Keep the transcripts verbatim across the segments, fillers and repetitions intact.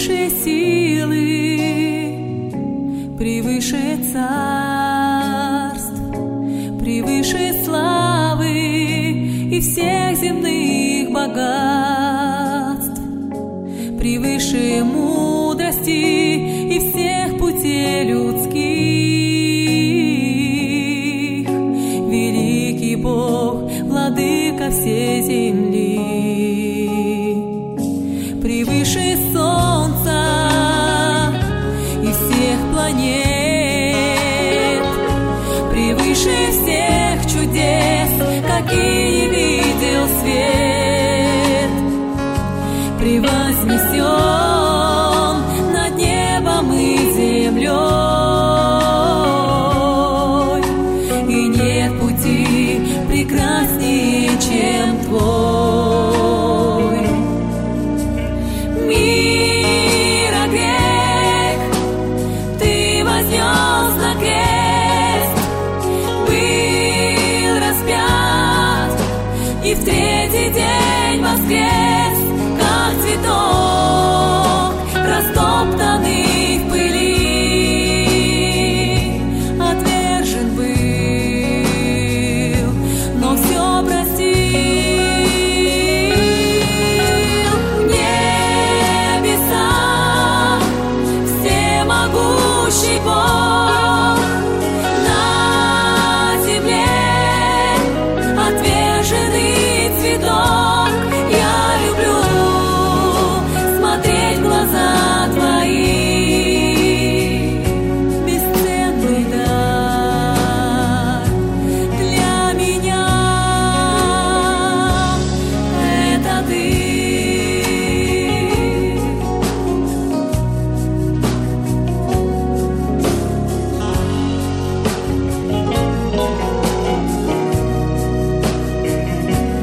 превыше силы, превыше царств, превыше славы и всех земных богатств, превыше мудрости и всех путей людских. Великий Бог, владыка всей земли, превыше солнца и всех планет, превыше всех чудес, какие видел свет, превознесен над небом и землей, и нет пути прекраснее, чем твой. Мира грех ты вознес на крест, был распят и в третий день воскрес, как цветок, растоптанный в пыли. Отвержен был, но все простил. В небесах всемогущий Бог, на земле отверженный цветок. Я люблю смотреть в глаза твои, бесценный дар для меня — это ты.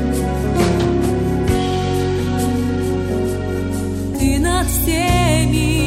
Ты над всеми